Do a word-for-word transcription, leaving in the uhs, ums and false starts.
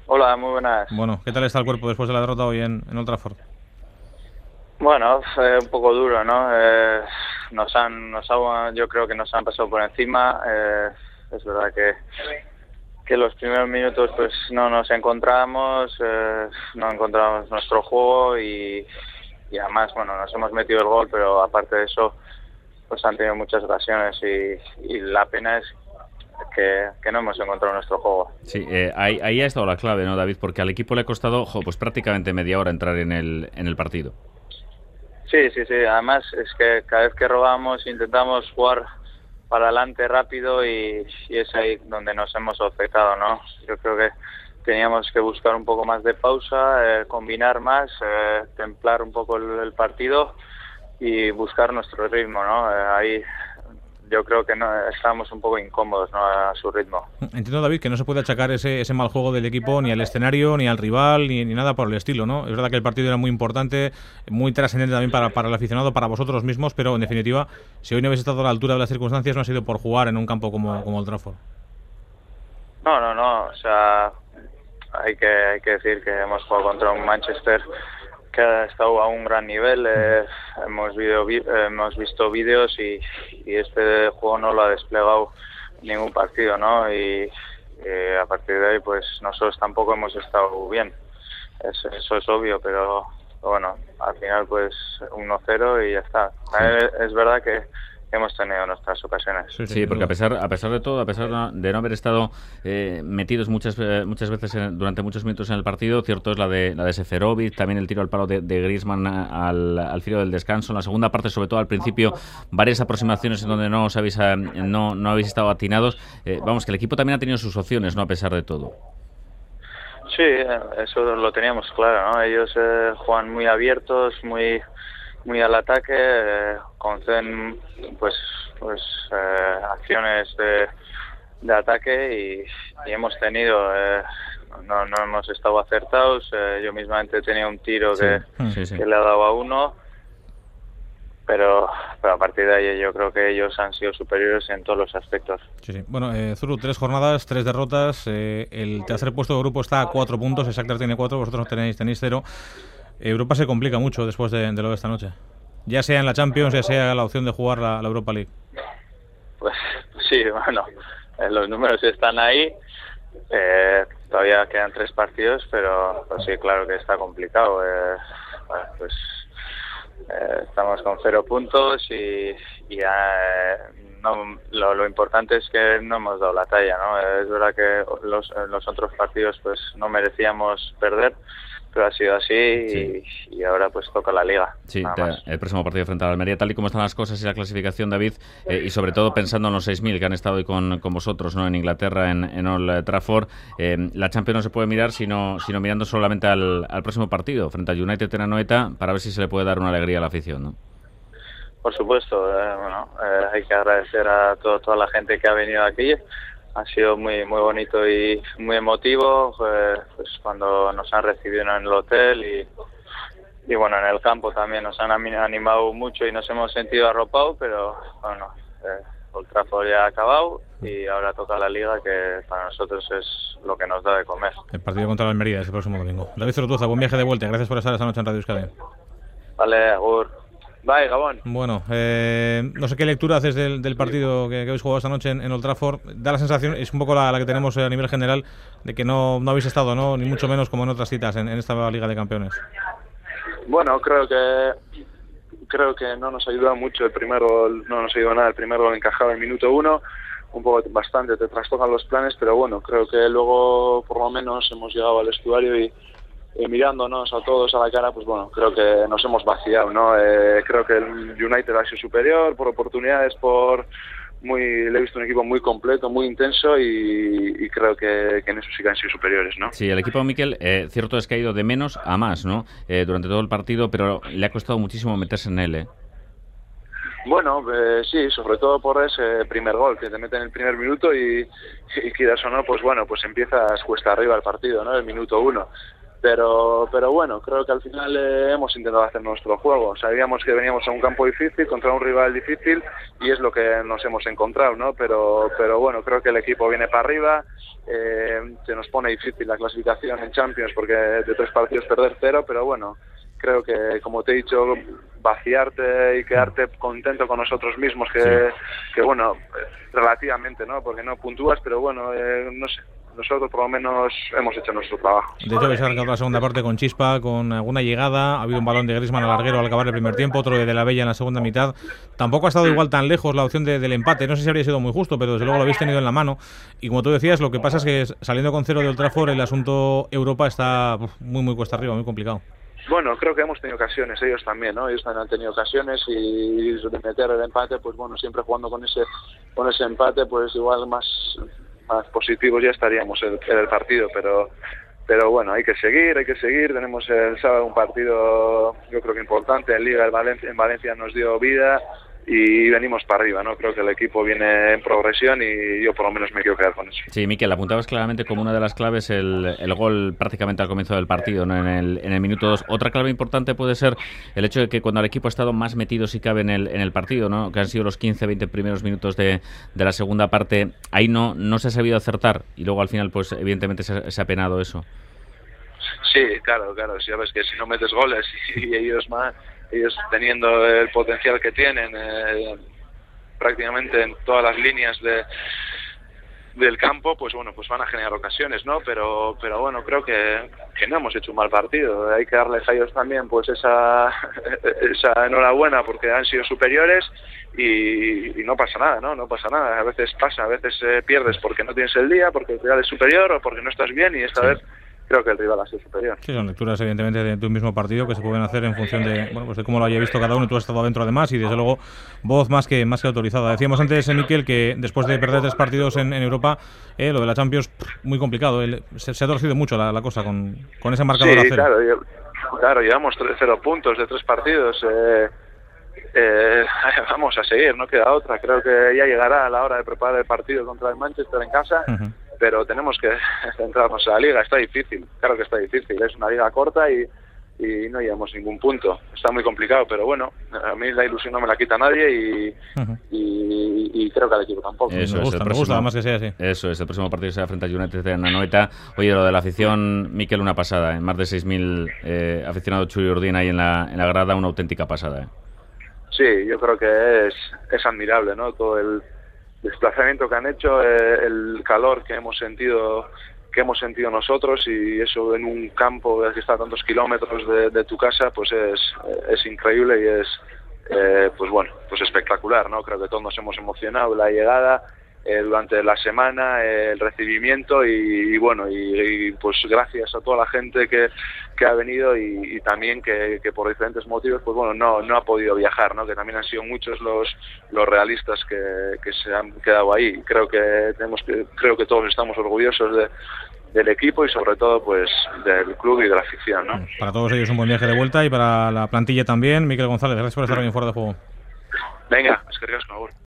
Hola, muy buenas. Bueno, ¿qué tal está el cuerpo después de la derrota hoy en, en Old Trafford? Bueno, eh, un poco duro, ¿no? Eh, nos han, nos han, yo creo que nos han pasado por encima. Eh, es verdad que, que los primeros minutos pues no nos encontramos, eh, no encontramos nuestro juego y, y además, bueno, nos hemos metido el gol, pero aparte de eso, pues han tenido muchas ocasiones y, y la pena es que, que no hemos encontrado nuestro juego. Sí, eh, ahí, ahí ha estado la clave, ¿no, David? Porque al equipo le ha costado jo, pues prácticamente media hora entrar en el, en el partido. Sí, sí, sí. Además es que cada vez que robamos intentamos jugar para adelante rápido y, y es ahí donde nos hemos afectado, ¿no? Yo creo que teníamos que buscar un poco más de pausa, eh, combinar más, eh, templar un poco el, el partido y buscar nuestro ritmo, ¿no? Eh, ahí yo creo que no estábamos un poco incómodos, ¿no?, a su ritmo. Entiendo, David, que no se puede achacar ese, ese mal juego del equipo ni al escenario, ni al rival, ni, ni nada por el estilo, ¿no? Es verdad que el partido era muy importante, muy trascendente también para, para el aficionado, para vosotros mismos, pero en definitiva, si hoy no habéis estado a la altura de las circunstancias, no ha sido por jugar en un campo como, como Old Trafford. No, no, no, o sea, hay que, hay que decir que hemos jugado contra un Manchester que ha estado a un gran nivel. Eh, hemos, video, vi, eh, hemos visto vídeos y, y este juego no lo ha desplegado ningún partido, ¿no? Y, y a partir de ahí, pues nosotros tampoco hemos estado bien. Es, eso es obvio, pero bueno, al final, pues uno cero y ya está. Sí. Es, es verdad que hemos tenido nuestras ocasiones. Sí, sí, porque a pesar a pesar de todo, a pesar de no haber estado eh, metidos muchas eh, muchas veces en, durante muchos minutos en el partido, cierto es la de la de Seferovic, también el tiro al palo de, de Griezmann al, al filo del descanso. En la segunda parte, sobre todo al principio, varias aproximaciones en donde no os habéis eh, no, no habéis estado atinados. Eh, vamos, que el equipo también ha tenido sus opciones, ¿no?, a pesar de todo. Sí, eso lo teníamos claro, ¿no? Ellos eh, juegan muy abiertos, muy muy al ataque, eh, conceden pues pues eh, acciones de, de ataque y, y hemos tenido eh, no no hemos estado acertados. Eh, yo mismamente tenía un tiro sí, que, sí, sí. que le ha dado a uno, pero pero a partir de ahí yo creo que ellos han sido superiores en todos los aspectos. Sí, sí. Bueno, eh, Zuru, tres jornadas, tres derrotas, eh, el tercer puesto de grupo está a cuatro puntos, Shakhtar tiene cuatro, vosotros tenéis tenéis cero. Europa se complica mucho después de, de lo de esta noche, ya sea en la Champions, ya sea la opción de jugar la, la Europa League. Pues sí, bueno, eh, los números están ahí, eh, todavía quedan tres partidos, pero pues sí, claro que está complicado. Eh, bueno, pues eh, estamos con cero puntos y, y eh, no, lo, lo importante es que no hemos dado la talla, ¿no? Es verdad que los, los otros partidos pues no merecíamos perder, pero ha sido así sí. y, y ahora pues toca la Liga. Sí, te, el próximo partido frente a la Almería, tal y como están las cosas y la clasificación, David, eh, y sobre todo pensando en los seis mil que han estado hoy con, con vosotros, ¿no?, en Inglaterra, en, en Old Trafford, eh, la Champions no se puede mirar sino, sino mirando solamente al, al próximo partido frente al United en Anoeta, para ver si se le puede dar una alegría a la afición, ¿no? Por supuesto, eh, bueno, eh, hay que agradecer a todo, toda la gente que ha venido aquí. Ha sido muy muy bonito y muy emotivo, eh, pues cuando nos han recibido en el hotel y, y bueno, en el campo también nos han animado mucho y nos hemos sentido arropados, pero bueno, eh, Old Trafford ya ha acabado y ahora toca la Liga, que para nosotros es lo que nos da de comer. El partido contra la Almería es el próximo domingo. David Zurutuza, buen viaje de vuelta, gracias por estar esta noche en Radio Euskadi. Vale, agur. Bye, Gabón. Bueno, eh, no sé qué lectura haces del, del partido que, que habéis jugado esta noche en, en Old Trafford. Da la sensación, es un poco la, la que tenemos a nivel general, de que no, no habéis estado, ¿no?, ni mucho menos como en otras citas en, en esta Liga de Campeones. Bueno, creo que creo que no nos ayudó mucho el primer gol, no nos ayudó nada el primer gol encajado en el minuto uno, un poco bastante, te trastocan los planes, pero bueno, creo que luego por lo menos hemos llegado al vestuario y Eh, mirándonos a todos a la cara, pues bueno, creo que nos hemos vaciado, ¿no? Eh, creo que el United ha sido superior por oportunidades, por muy, le he visto un equipo muy completo, muy intenso y, y creo que, que en eso sí que han sido superiores, ¿no? Sí, el equipo, Mikel, eh, cierto es que ha ido de menos a más, ¿no? Eh, durante todo el partido, pero le ha costado muchísimo meterse en él, ¿eh? Bueno, eh, sí, sobre todo por ese primer gol que te mete en el primer minuto y, y quieras o no, pues bueno, pues empiezas cuesta arriba el partido, ¿no? El minuto uno. pero pero bueno, creo que al final eh, hemos intentado hacer nuestro juego. Sabíamos que veníamos a un campo difícil, contra un rival difícil, y es lo que nos hemos encontrado, ¿no? Pero pero bueno, creo que el equipo viene para arriba, eh, se nos pone difícil la clasificación en Champions porque de tres partidos perder cero, pero bueno, creo que, como te he dicho, vaciarte y quedarte contento con nosotros mismos, que, sí. que bueno, relativamente, ¿no? Porque no puntúas, pero bueno, eh, no sé. Nosotros por lo menos hemos hecho nuestro trabajo. De hecho, habéis arrancado la segunda parte con chispa, con alguna llegada. Ha habido un balón de Griezmann al larguero al acabar el primer tiempo, otro de De la Bella en la segunda mitad. Tampoco ha estado igual tan lejos la opción de, del empate. No sé si habría sido muy justo, pero desde luego lo habéis tenido en la mano. Y como tú decías, lo que pasa es que saliendo con cero de Old Trafford, el asunto Europa está muy, muy cuesta arriba, muy complicado. Bueno, creo que hemos tenido ocasiones, ellos también, ¿no? Ellos también han tenido ocasiones, y de meter el empate, pues bueno, siempre jugando con ese con ese empate, pues igual más... más positivos ya estaríamos en, en el partido, pero pero bueno, hay que seguir, hay que seguir. Tenemos el sábado un partido, yo creo que importante en Liga. El Valencia, en Valencia nos dio vida y venimos para arriba, ¿no? Creo que el equipo viene en progresión y yo por lo menos me quiero quedar con eso. Sí, Mikel, apuntabas claramente como una de las claves el, el gol prácticamente al comienzo del partido, ¿no? En el, en el minuto dos. Otra clave importante puede ser el hecho de que cuando el equipo ha estado más metido si cabe en el, en el partido, ¿no? Que han sido los quince veinte primeros minutos de, de la segunda parte, ahí no, no se ha sabido acertar y luego al final pues evidentemente se, se ha penado eso. Sí, claro, claro, si sabes que si no metes goles y, y ellos más ellos teniendo el potencial que tienen eh, prácticamente en todas las líneas de del campo, pues bueno, pues van a generar ocasiones, ¿no? Pero pero bueno, creo que, que no hemos hecho un mal partido. Hay que darles a ellos también pues esa esa enhorabuena porque han sido superiores y, y no pasa nada, ¿no? No pasa nada. A veces pasa, a veces eh, pierdes porque no tienes el día, porque el rival es superior o porque no estás bien, y esta sí. vez creo que el rival ha sido superior. Sí, son lecturas evidentemente de, de un mismo partido que se pueden hacer en función de, bueno, pues de cómo lo haya visto cada uno, y tú has estado adentro además, y desde luego voz más que más que autorizada. Decíamos antes, eh, Mikel, que después de perder tres partidos en, en Europa, eh, lo de la Champions, pff, muy complicado. El, se, se ha torcido mucho la, la cosa con, con ese marcador sí, a cero. Claro, yo, claro, llevamos cero puntos de tres partidos. Eh, eh, vamos a seguir, no queda otra. Creo que ya llegará a la hora de preparar el partido contra el Manchester en casa. Uh-huh. Pero tenemos que centrarnos en la liga. Está difícil, claro que está difícil, es una liga corta y, y no llevamos ningún punto, está muy complicado, pero bueno, a mí la ilusión no me la quita nadie y, uh-huh. y, y creo que al equipo tampoco. Eso me gusta, es, el me próximo, gusta, además que sea así. Eso es, el próximo partido será frente a United en Anoeta. Oye, lo de la afición, Mikel, una pasada, ¿eh? Más de seis mil eh, aficionados Churi Urdin ahí en la, en la grada, una auténtica pasada. ¿eh? Sí, yo creo que es, es admirable, ¿no? Todo el desplazamiento que han hecho, eh, el calor que hemos sentido que hemos sentido nosotros, y eso en un campo que está a tantos kilómetros de, de tu casa, pues es, es increíble y es eh, pues bueno, pues espectacular, ¿no? Creo que todos nos hemos emocionado la llegada, eh, durante la semana, eh, el recibimiento y, y bueno, y, y pues gracias a toda la gente que, que ha venido y, y también que, que por diferentes motivos pues bueno no no ha podido viajar, ¿no? Que también han sido muchos los los realistas que, que se han quedado ahí. Creo que tenemos que creo que todos estamos orgullosos de del equipo y sobre todo pues del club y de la afición, ¿no? Para todos ellos un buen viaje de vuelta y para la plantilla también. Mikel González, gracias por estar hoy en Fuera de Juego. Venga, es que por favor.